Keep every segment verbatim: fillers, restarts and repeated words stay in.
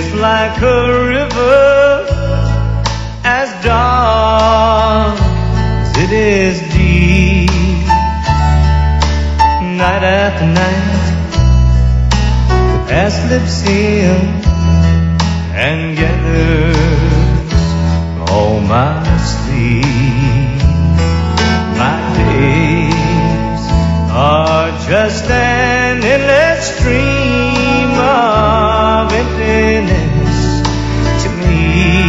It's like a river as dark as it is deep. Night after night, the past slips in and gathers all my sleep. My days are just an endless stream of emptiness to me,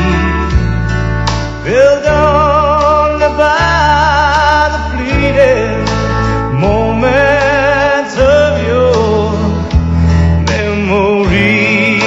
filled only by the fleeting moments of your memory.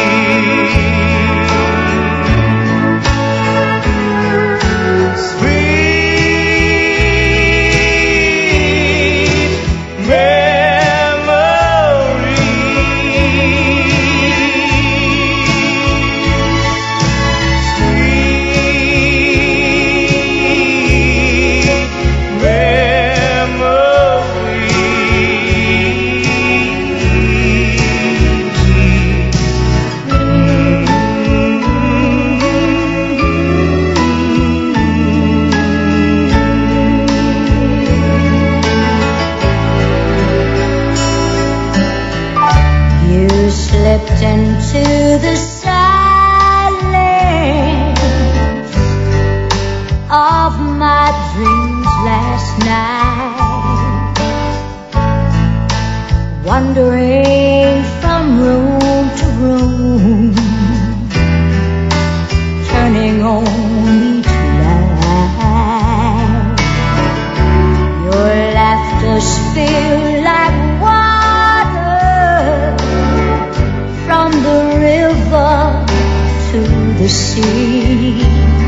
Into the silence of my dreams last night, wandering from room to room, turning on each light. Your laughter spilled like water from the river to the sea.